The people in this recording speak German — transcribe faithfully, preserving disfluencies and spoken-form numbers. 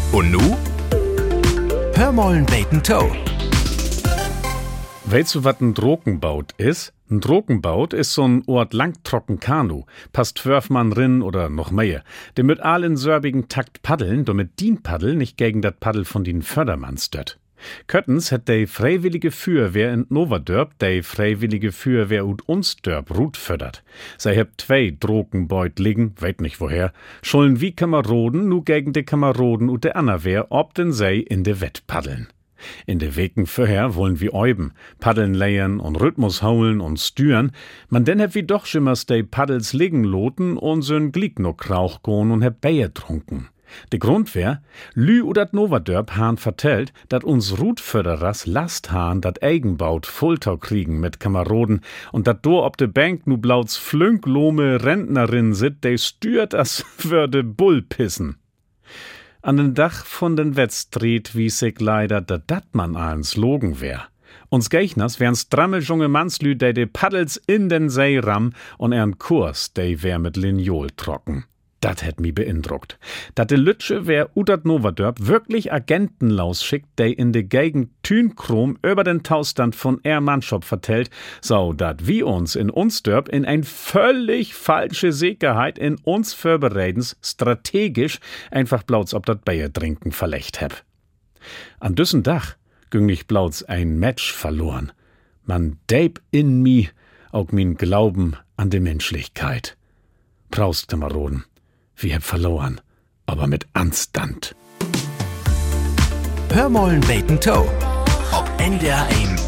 Und nu? Hör mollen beten Toe. Weißt du, wat ein Drokenbaut is? Ein Drokenbaut is so'n Ort langtrocken Kanu. Passt zwölf Mann rin oder noch mehr. Der mit all in sörbigen Takt paddeln, damit dien Paddel nicht gegen dat Paddel von den Fördermann stört. Köttens hat de freiwillige Feuerwehr in Novadörp de freiwillige Feuerwehr ut uns Dörp Rut fördert. Sei hebt zwei Drogenbeut liegen, weet nicht woher, schollen wie Kameraden nu gegen de Kameraden ut de Annerwehr ob den sei in de Wett paddeln. In de Weken vorher wollen wir euben, paddeln leiern und Rhythmus haulen und stüren, man denn heb wie doch schimmers de Paddels liegen loten und so'n Glick no Krauch gohn und heb Bier trunken. De Grund wär, Lü oder dat Novadörp han vertellt, dat uns Rutförderers Last han dat Eigenbaut Fultau kriegen mit Kameraden und dat do ob de Bank nu blauts flünklome Rentnerin sit, de stürt as würde Bull pissen. An den Dach von den Wettstreet wies sich leider, dat dat man ahns Logen wär. Uns Geichners wären stramme junge Mannslü, de de Paddels in den See ram und ern Kurs, de wär mit Linjol trocken. Dat hätt mi beindruckt. Dat de Lütsche wär udat Novadörp wirklich Agenten lausschickt, de in de Gegend Thünchrom über den Taustand von er Mannschop vertellt, so dat wie uns in uns Dörp in ein völlig falsche Sicherheit in uns Vorbereitens strategisch einfach blauts ob dat Bier trinken verlecht heb. An düssen Dach ging nicht blauts ein Match verloren. Man deib in mi auch min Glauben an de Menschlichkeit. Braust, Kameraden. Wir haben verloren, aber mit Anstand. Hör mollen beten Toe. Ob N D R eins